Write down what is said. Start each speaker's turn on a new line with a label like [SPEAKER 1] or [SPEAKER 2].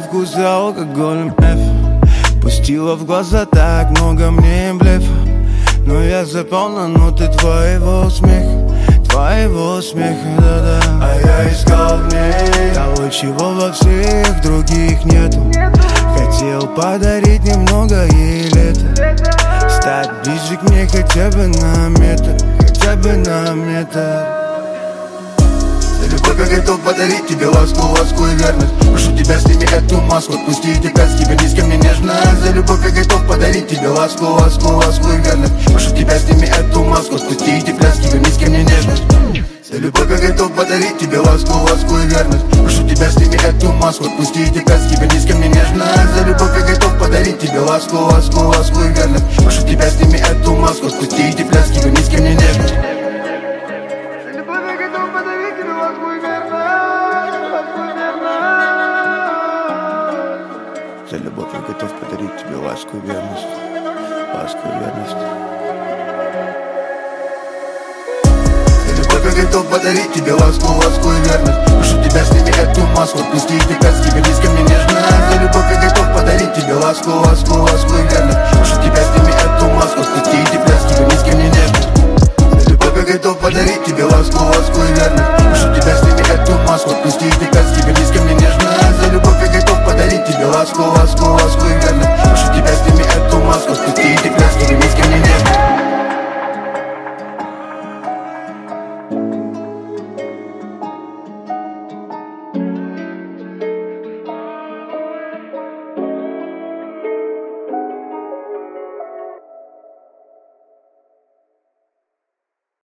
[SPEAKER 1] вкус алкогольным эф. Пустила в глаза так много мне блефа, но я запал на ноты твоего смеха, да-да. А я искал в ней того, чего во всех других нету. Хотел подарить немного ей лета, стать ближе к ней хотя бы на метр,
[SPEAKER 2] За любовь я готов подарить тебе ласку и верность. Прошу тебя, сними эту маску, отпусти эти пляски, вернись ко мне нежно. За любовь я готов подарить тебе ласку и верность. Прошу тебя, сними эту маску, отпусти эти пляски, вернись ко мне нежность. За любовь я готов подарить тебе ласку и верность. Прошу тебя, сними эту маску, отпусти эти пляски, вернись ко мне нежно. За любовь я готов подарить тебе ласку и верность. Прошу тебя, сними эту маску, отпусти эти пляски, вернись ко мне нежность.
[SPEAKER 1] За любовь я готов подарить тебе ласку и верность.
[SPEAKER 2] За любовь я готов подарить тебе ласку и верность. Прошу тебя, сними эту маску, отпусти эти пляски, вернись ко мне нежно. За любовь я готов подарить тебе ласку и верность. Прошу тебя, сними эту маску, отпусти эти пляски, вернись ко мне нежно. За любовь я готов подарить тебе ласку и верность.